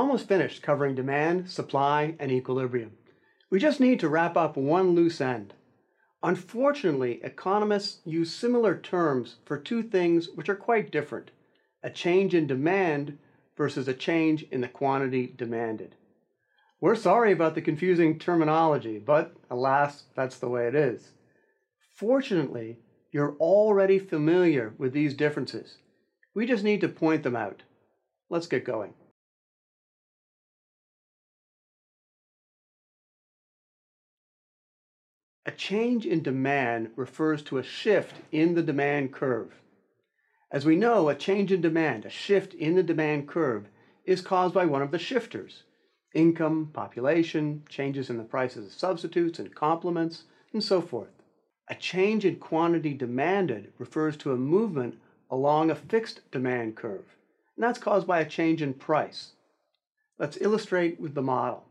almost finished covering demand, supply, and equilibrium. We just need to wrap up one loose end. Unfortunately, economists use similar terms for two things which are quite different: a change in demand versus a change in the quantity demanded. We're sorry about the confusing terminology, but alas, that's the way it is. Fortunately, you're already familiar with these differences. We just need to point them out. Let's get going. A change in demand refers to a shift in the demand curve. As we know, a change in demand, a shift in the demand curve, is caused by one of the shifters: income, population, changes in the prices of substitutes and complements, and so forth. A change in quantity demanded refers to a movement along a fixed demand curve, and that's caused by a change in price. Let's illustrate with the model.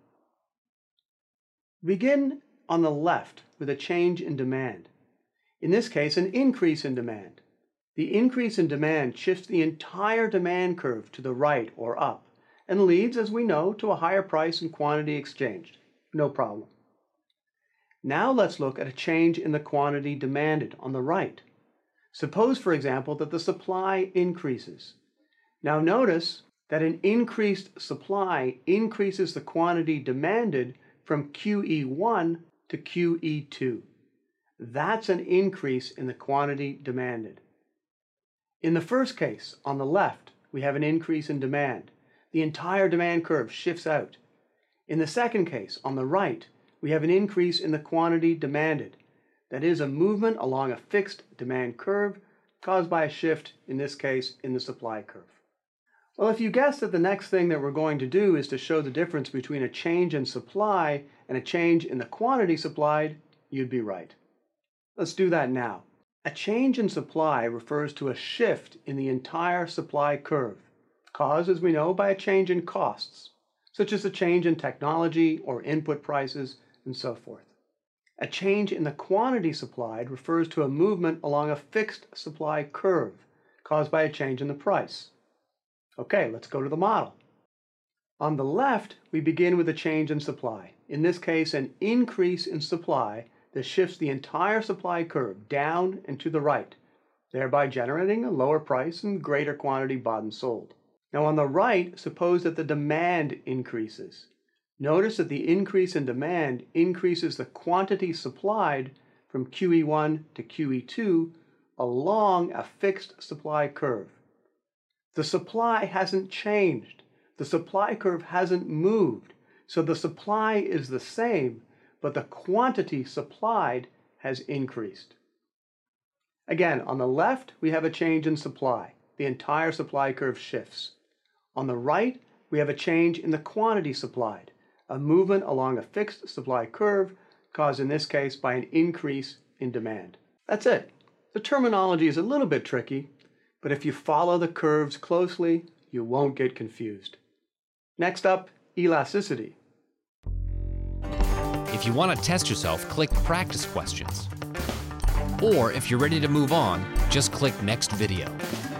Begin on the left with a change in demand. In this case, an increase in demand. The increase in demand shifts the entire demand curve to the right or up and leads, as we know, to a higher price and quantity exchanged. No problem. Now let's look at a change in the quantity demanded on the right. Suppose, for example, that the supply increases. Now notice that an increased supply increases the quantity demanded from QE1 to QE2. That's an increase in the quantity demanded. In the first case, on the left, we have an increase in demand. The entire demand curve shifts out. In the second case, on the right, we have an increase in the quantity demanded. That is, a movement along a fixed demand curve caused by a shift, in this case, in the supply curve. Well, if you guessed that the next thing that we're going to do is to show the difference between a change in supply and a change in the quantity supplied, you'd be right. Let's do that now. A change in supply refers to a shift in the entire supply curve, caused, as we know, by a change in costs, such as a change in technology or input prices, and so forth. A change in the quantity supplied refers to a movement along a fixed supply curve, caused by a change in the price. Okay, let's go to the model. On the left, we begin with a change in supply. In this case, an increase in supply that shifts the entire supply curve down and to the right, thereby generating a lower price and greater quantity bought and sold. Now on the right, suppose that the demand increases. Notice that the increase in demand increases the quantity supplied from QE1 to QE2 along a fixed supply curve. The supply hasn't changed. The supply curve hasn't moved. So the supply is the same, but the quantity supplied has increased. Again, on the left, we have a change in supply. The entire supply curve shifts. On the right, we have a change in the quantity supplied, a movement along a fixed supply curve caused in this case by an increase in demand. That's it. The terminology is a little bit tricky, but if you follow the curves closely, you won't get confused. Next up, elasticity. If you want to test yourself, click Practice Questions. Or if you're ready to move on, just click Next Video.